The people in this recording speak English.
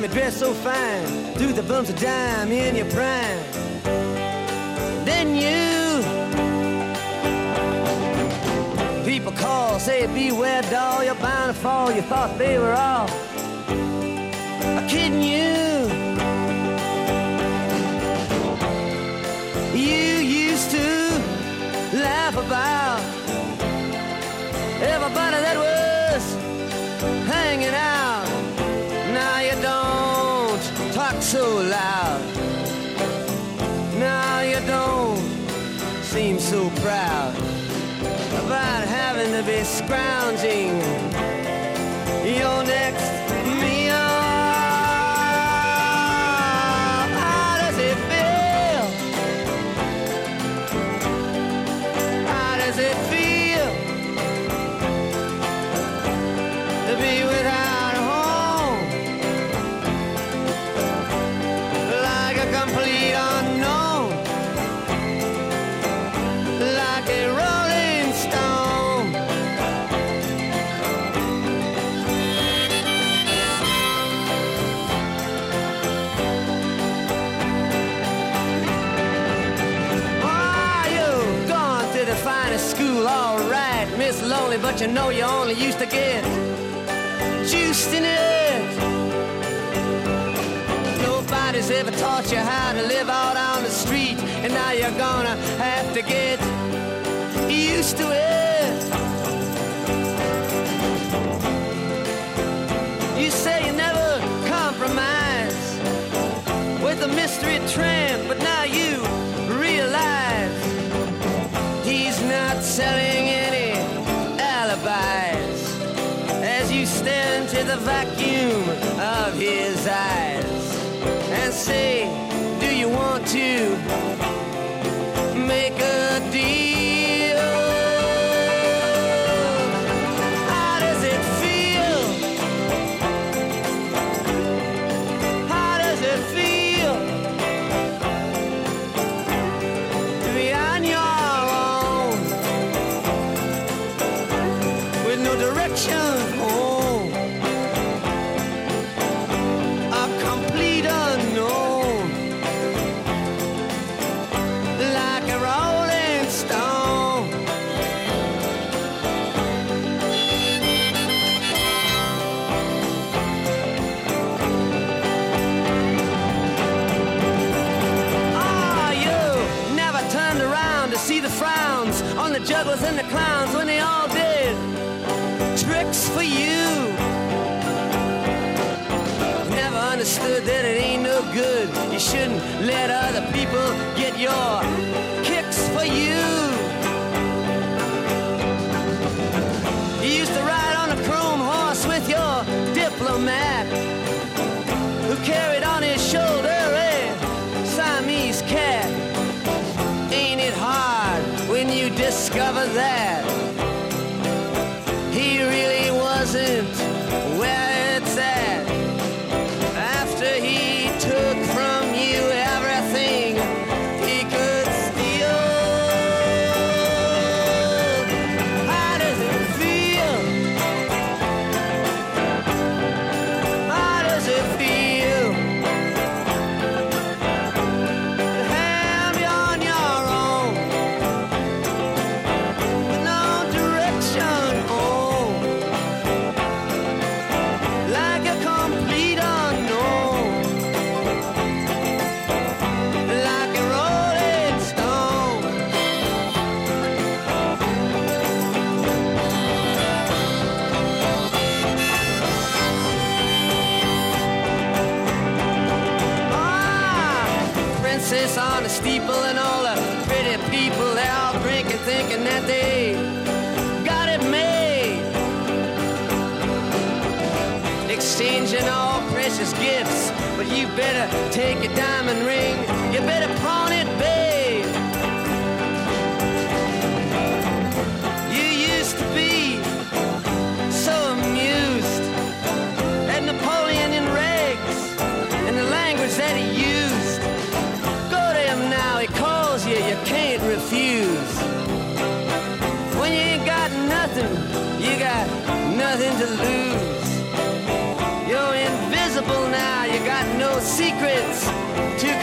me dress so fine, threw the bumps of dime in your prime. Then you, people call, say beware doll, you're bound to fall. You thought they were all kidding you. You used to laugh about everybody that was hanging out. Now you don't talk so loud. Now you don't seem so proud about having to be scrounging your next meal. How does it feel? How does it feel to be without a home, like a complete unknown, like a rolling stone? Oh, you've gone to the finest school, all right, Miss Lonely, but you know you only used to get juiced in it. Nobody's ever taught you how to live out on the street, and now you're gonna have to get used to it. You say you never compromise with a mystery tramp, but now you realize he's not selling any alibis as you stare into the vacuum of his eyes and say, do you want to make a deal? How does it feel? How does it feel to be on your own with no direction home? A complete unknown, like a rolling stone. Oh, you never turned around to see the frowns on the jugglers and the clowns when they all did tricks for you. Never understood that it ain't no good. You shouldn't let other people get your kicks for you. You used to ride on a chrome horse with your diplomat, who carried on his shoulder a Siamese cat. Ain't it hard when you discover that he really wasn't where it's at? After he took from you everything he could steal. How does it feel? How does it feel to have you on your own with no direction home, like a complete unknown, like a rolling stone? Ah, princess on a steeple and all the pretty people, they all drinking, thinking that they got it made, exchanging all precious gifts. But you better take your diamond ring, you better pawn it, babe. You used to be so amused at Napoleon in rags and the language that he used. Go to him now, he calls you, you can't refuse. When you ain't got nothing, you got nothing to lose. You're invisible simple now. You got no secrets to